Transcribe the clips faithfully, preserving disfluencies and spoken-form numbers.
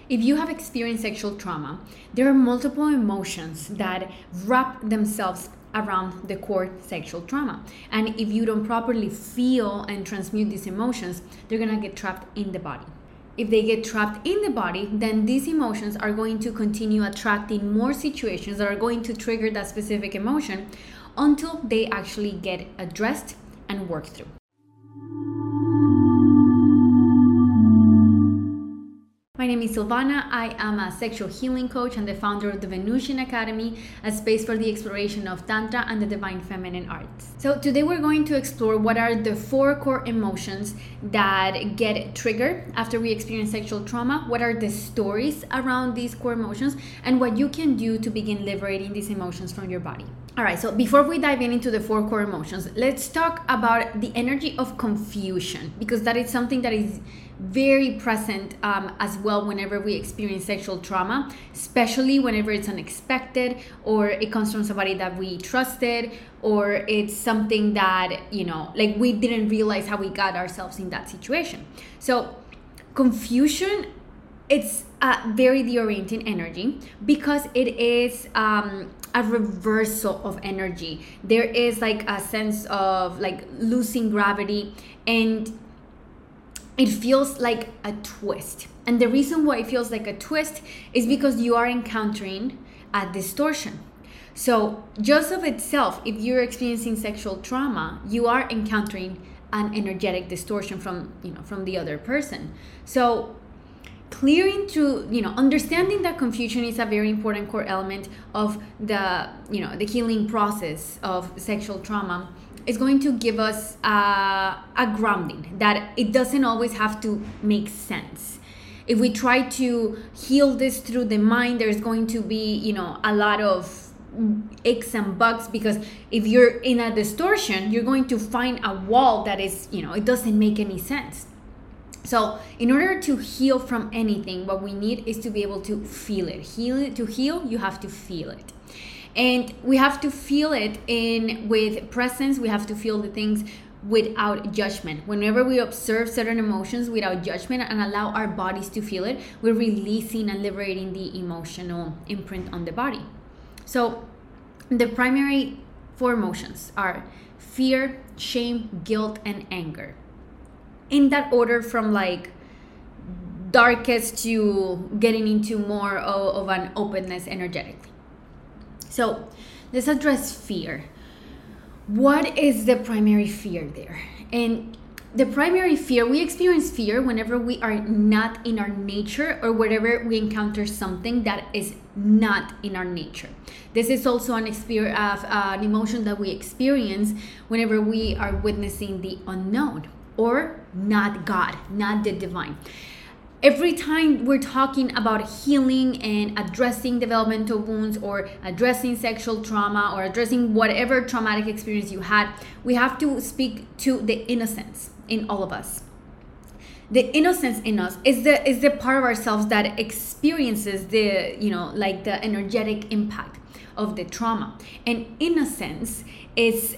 If you have experienced sexual trauma, there are multiple emotions that wrap themselves around the core sexual trauma. And if you don't properly feel and transmute these emotions, they're gonna get trapped in the body. If they get trapped in the body, then these emotions are going to continue attracting more situations that are going to trigger that specific emotion until they actually get addressed and worked through. My name is Silvana. I am a sexual healing coach and the founder of the Venusian Academy, a space for the exploration of Tantra and the divine feminine arts. So today we're going to explore what are the four core emotions that get triggered after we experience sexual trauma, what are the stories around these core emotions, and what you can do to begin liberating these emotions from your body. All right, so before we dive in into the four core emotions, let's talk about the energy of confusion, because that is something that is very present um, as well whenever we experience sexual trauma, especially whenever it's unexpected or it comes from somebody that we trusted, or it's something that, you know, like we didn't realize how we got ourselves in that situation. So confusion, it's a very deorienting energy because it is um, a reversal of energy. There is like a sense of like losing gravity, and it feels like a twist. And the reason why it feels like a twist is because you are encountering a distortion. So just of itself, if you're experiencing sexual trauma, you are encountering an energetic distortion from, you know, from the other person. So clearing through, you know, understanding that confusion is a very important core element of the, you know, the healing process of sexual trauma is going to give us uh, a grounding that it doesn't always have to make sense. If we try to heal this through the mind, there's going to be, you know, a lot of icks and bugs, because if you're in a distortion, you're going to find a wall that is, you know, it doesn't make any sense. So in order to heal from anything, what we need is to be able to feel it. Heal it. To heal, you have to feel it. And we have to feel it in with presence. We have to feel the things without judgment. Whenever we observe certain emotions without judgment and allow our bodies to feel it, we're releasing and liberating the emotional imprint on the body. So the primary four emotions are fear, shame, guilt, and anger. In that order, from like darkest to getting into more of, of an openness energetically. So let's address fear. What is the primary fear there? And the primary fear, we experience fear whenever we are not in our nature, or whenever we encounter something that is not in our nature. This is also an experience, uh, an emotion that we experience whenever we are witnessing the unknown, or not God, not the divine. Every time we're talking about healing and addressing developmental wounds, or addressing sexual trauma, or addressing whatever traumatic experience you had, we have to speak to the innocence in all of us. The innocence in us is the is the part of ourselves that experiences the, you know, like the energetic impact of the trauma. And innocence is,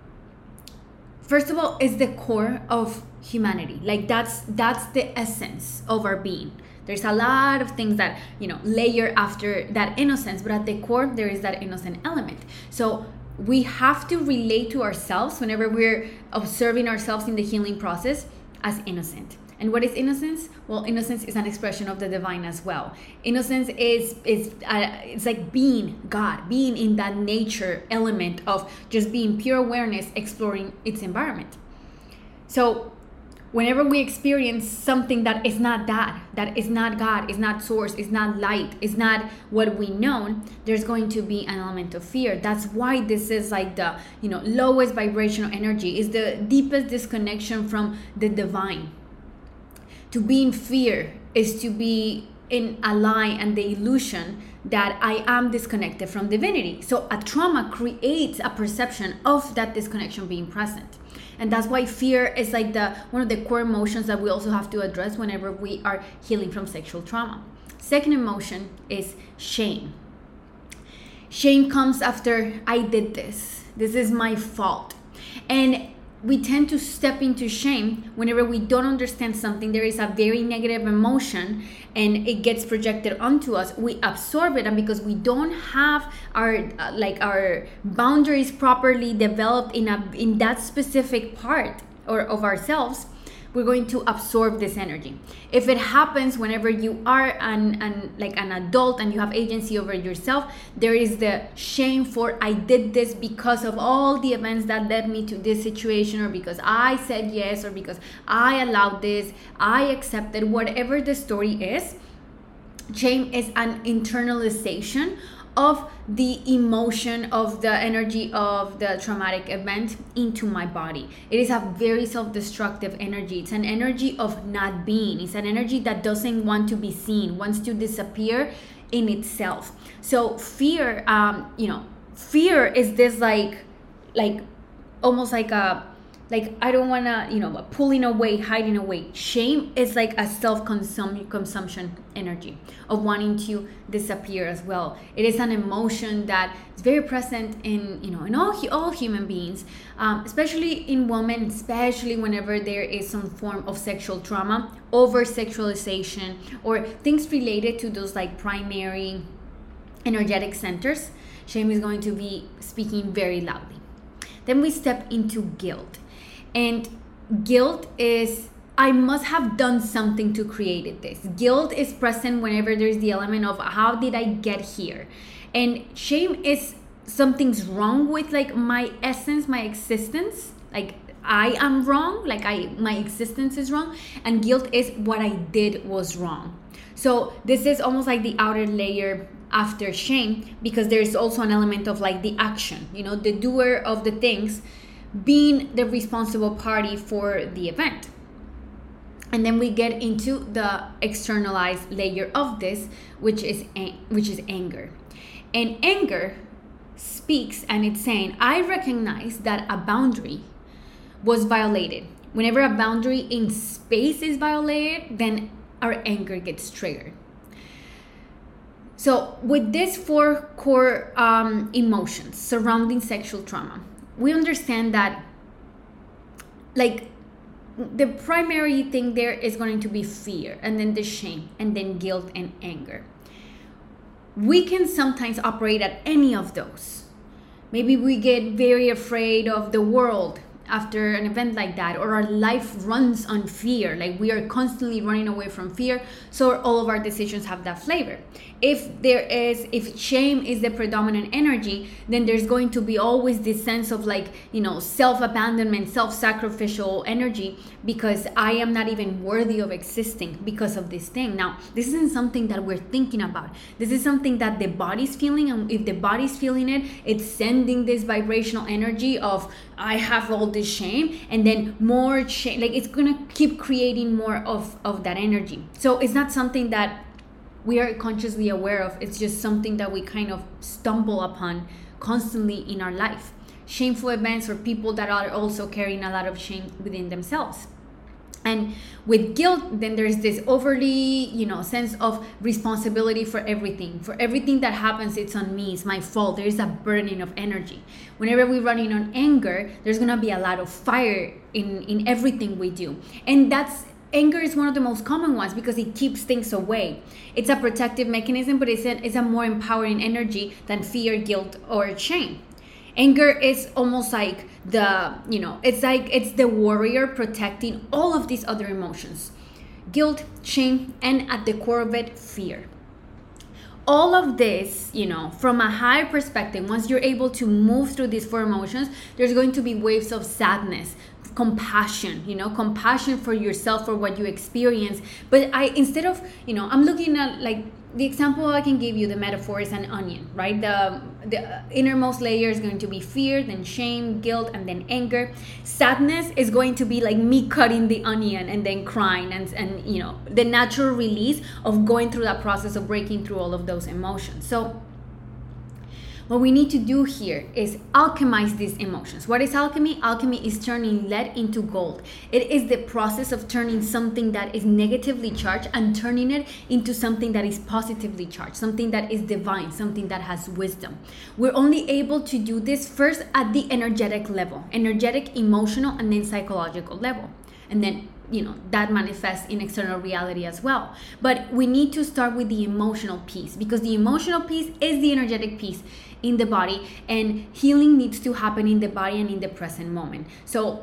first of all, is the core of humanity. Like that's that's the essence of our being. There's a lot of things that, you know, layer after that innocence, but at the core there is that innocent element. So we have to relate to ourselves whenever we're observing ourselves in the healing process as innocent. And what is innocence? Well, innocence is an expression of the divine as well. Innocence is is uh, it's like being God, being in that nature element of just being pure awareness, exploring its environment. So whenever we experience something that is not that, that is not God, is not source, is not light, is not what we know, there's going to be an element of fear. That's why this is like the, you know, lowest vibrational energy, is the deepest disconnection from the divine. To be in fear is to be in a lie and the illusion that I am disconnected from divinity. So a trauma creates a perception of that disconnection being present. And that's why fear is like the one of the core emotions that we also have to address whenever we are healing from sexual trauma. Second emotion is shame. Shame comes after I did this. This is my fault. And we tend to step into shame whenever we don't understand something. There is a very negative emotion and it gets projected onto us. We absorb it, and because we don't have our uh, like our boundaries properly developed in a in that specific part or of ourselves, we're going to absorb this energy. If it happens whenever you are an, an like an adult and you have agency over yourself, there is the shame for, I did this because of all the events that led me to this situation, or because I said yes, or because I allowed this, I accepted, whatever the story is. Shame is an internalization of the emotion, of the energy of the traumatic event into my body. It is a very self-destructive energy. It's an energy of not being. It's an energy that doesn't want to be seen, wants to disappear in itself. So fear, um, you know, fear is this like, like almost like a, like I don't want to, you know, pulling away, hiding away. Shame is like a self-consumption energy of wanting to disappear as well. It is an emotion that is very present in, you know, in all all human beings, um, especially in women, especially whenever there is some form of sexual trauma, over sexualization, or things related to those like primary energetic centers. Shame is going to be speaking very loudly. Then we step into guilt. And guilt is, I must have done something to create this. Guilt is present whenever there's the element of, how did I get here? And shame is, something's wrong with like my essence, my existence. Like I am wrong, like I my existence is wrong. And guilt is, what I did was wrong. So this is almost like the outer layer after shame, because there's also an element of like the action, you know, the doer of the things being the responsible party for the event. And then we get into the externalized layer of this, which is which is anger. And anger speaks, and it's saying, I recognize that a boundary was violated. Whenever a boundary in space is violated, then our anger gets triggered. So with these four core um, emotions surrounding sexual trauma, we understand that like the primary thing there is going to be fear, and then the shame, and then guilt and anger. We can sometimes operate at any of those. Maybe we get very afraid of the world after an event like that, or our life runs on fear, like we are constantly running away from fear, so all of our decisions have that flavor. If there is, if shame is the predominant energy, then there's going to be always this sense of like, you know, self-abandonment, self-sacrificial energy, because I am not even worthy of existing because of this thing. Now, this isn't something that we're thinking about. This is something that the body's feeling, and if the body's feeling it, it's sending this vibrational energy of, I have all this shame, and then more shame, like it's gonna keep creating more of, of that energy. So it's not something that we are consciously aware of. It's just something that we kind of stumble upon constantly in our life. Shameful events, or people that are also carrying a lot of shame within themselves. And with guilt, then there's this overly, you know, sense of responsibility for everything. For everything that happens, it's on me, it's my fault. There is a burning of energy. Whenever we're running on anger, there's gonna be a lot of fire in, in everything we do. And that's, anger is one of the most common ones because it keeps things away. It's a protective mechanism, but it's a, it's a more empowering energy than fear, guilt, or shame. Anger is almost like the, you know, it's like it's the warrior protecting all of these other emotions. Guilt, shame, and at the core of it, fear. All of this, you know, from a higher perspective, once you're able to move through these four emotions, there's going to be waves of sadness, compassion, you know, compassion for yourself, for what you experience. But I, instead of, you know, I'm looking at like, the example I can give you, the metaphor is an onion, right? The, the innermost layer is going to be fear, then shame, guilt, and then anger. Sadness is going to be like me cutting the onion and then crying, and, and you know, the natural release of going through that process of breaking through all of those emotions. So What we need to do here is alchemize these emotions. What is alchemy? Alchemy is turning lead into gold. It is the process of turning something that is negatively charged and turning it into something that is positively charged, something that is divine, something that has wisdom. We're only able to do this first at the energetic level, energetic, emotional, and then psychological level. And then, you know, that manifests in external reality as well. But we need to start with the emotional piece, because the emotional piece is the energetic piece in the body, and healing needs to happen in the body and in the present moment. So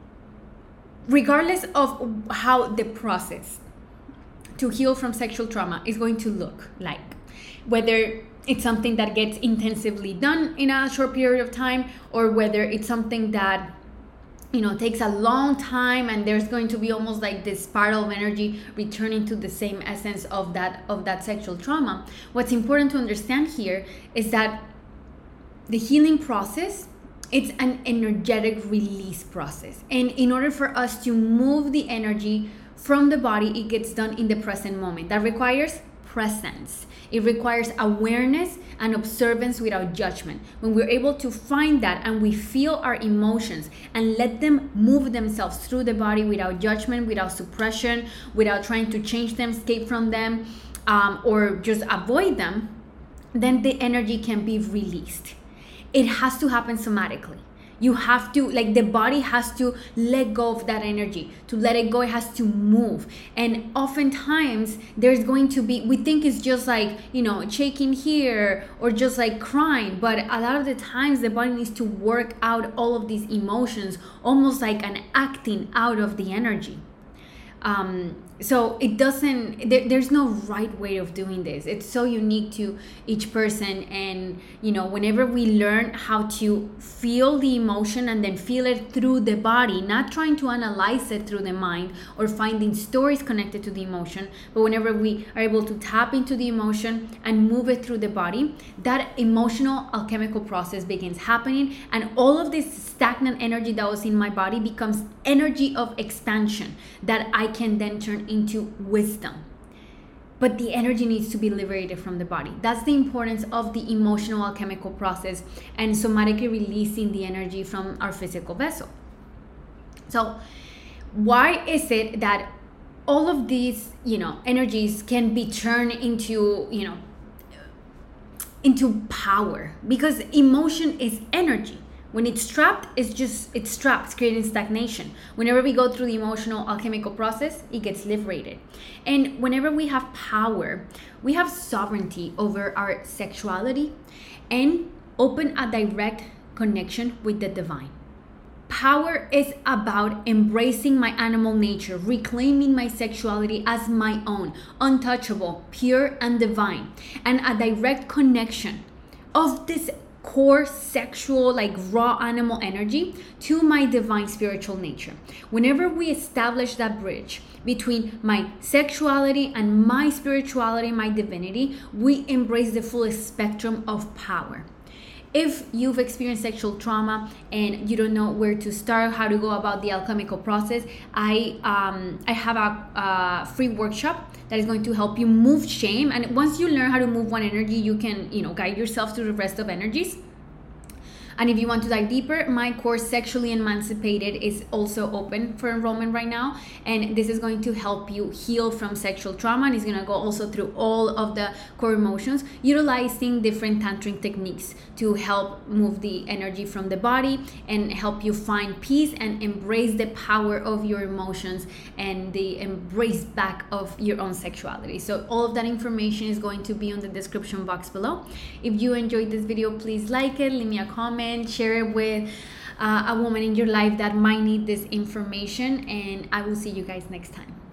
regardless of how the process to heal from sexual trauma is going to look like, whether it's something that gets intensively done in a short period of time, or whether it's something that, you know, takes a long time and there's going to be almost like this spiral of energy returning to the same essence of that of that sexual trauma. What's important to understand here is that the healing process, it's an energetic release process. And in order for us to move the energy from the body, it gets done in the present moment. That requires presence. It requires awareness and observance without judgment. When we're able to find that and we feel our emotions and let them move themselves through the body without judgment, without suppression, without trying to change them, escape from them, um, or just avoid them, then the energy can be released. It has to happen somatically. You have to, like, the body has to let go of that energy. To let it go, it has to move. And oftentimes there's going to be, we think it's just like, you know, shaking here or just like crying. But a lot of the times the body needs to work out all of these emotions, almost like an acting out of the energy. Um, so it doesn't, there, there's no right way of doing this. It's so unique to each person. And, you know, whenever we learn how to feel the emotion and then feel it through the body, not trying to analyze it through the mind or finding stories connected to the emotion, but whenever we are able to tap into the emotion and move it through the body, that emotional alchemical process begins happening. And all of this stagnant energy that was in my body becomes energy of expansion that I can then turn into wisdom. But the energy needs to be liberated from the body. That's the importance of the emotional alchemical process and somatically releasing the energy from our physical vessel. So why is it that all of these, you know, energies can be turned into, you know, into power? Because emotion is energy. When it's trapped, it's just, it's trapped, it's creating stagnation. Whenever we go through the emotional alchemical process, it gets liberated. And whenever we have power, we have sovereignty over our sexuality and open a direct connection with the divine. Power is about embracing my animal nature, reclaiming my sexuality as my own, untouchable, pure, and divine, and a direct connection of this core sexual, like raw animal energy to my divine spiritual nature. Whenever we establish that bridge between my sexuality and my spirituality, my divinity, we embrace the fullest spectrum of power. If you've experienced sexual trauma and you don't know where to start, how to go about the alchemical process, I um, I have a, a free workshop that is going to help you move shame. And once you learn how to move one energy, you can, you know, guide yourself through the rest of energies. And if you want to dive deeper, my course Sexually Emancipated is also open for enrollment right now. And this is going to help you heal from sexual trauma. And it's going to go also through all of the core emotions, utilizing different tantric techniques to help move the energy from the body and help you find peace and embrace the power of your emotions and the embrace back of your own sexuality. So all of that information is going to be on the description box below. If you enjoyed this video, please like it, leave me a comment, share it with uh, a woman in your life that might need this information, and I will see you guys next time.